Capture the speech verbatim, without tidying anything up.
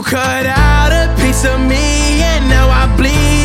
cut out a piece of me, and now I bleed